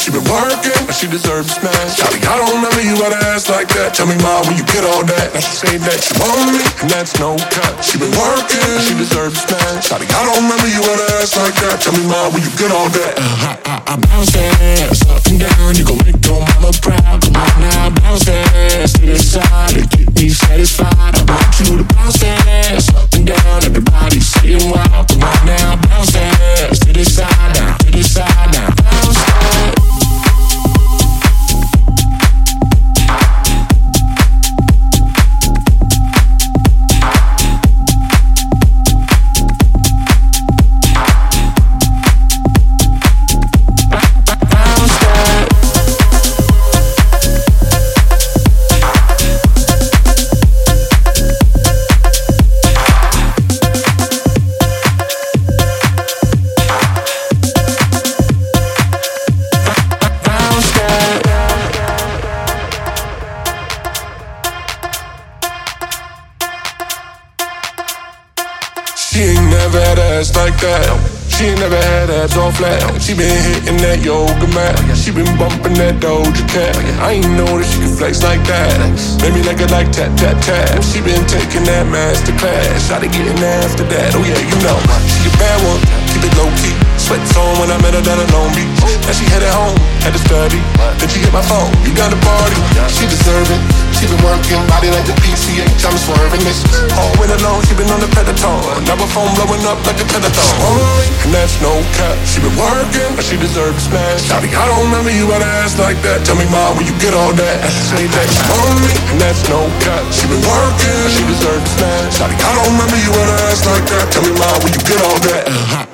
She been working, and she deserves a smash. Shawty, I don't remember you had an ass like that. Tell me, ma, when you get all that. Now she say that she want me, and that's no cap. She been working, and she deserves a smash. Shawty, I don't remember you had an ass like that. Tell me, ma, when you get all that. I bounce that ass up and down. You gon' make your mama proud. Come on now, bounce that ass to the side and keep me satisfied. I want you to bounce that ass up and down. Everybody saying wow. Come on now, bounce that ass to the side now, to the side now. Bounce that. She ain't never had ass like that. She ain't never had abs all flat. She been hitting that yoga mat. She been bumping that Doja Cat. I ain't know that she could flex like that. Made me like it like tap, tap, tap. She been taking that master class. Shawty getting after that. Oh yeah, you know. She a bad one, keep it low key. Sweats on when I met her down in Long Beach. Now she headed home, had to study. Then she hit my phone, you got a party. She deserve it. She been working, body like the PCH, I'm swerving this. All winter long, she been on the Peloton. Now her phone blowing up like a Peloton. And that's no cap. She been working, but she deserve a smash. Shawty, I don't remember you had an ass like that. Tell me, ma, when you get all that. Say that she on me, and that's no cap. She been working, but she deserve a smash. Shawty, I don't remember you had an ass like that. Tell me, ma, when you get all that.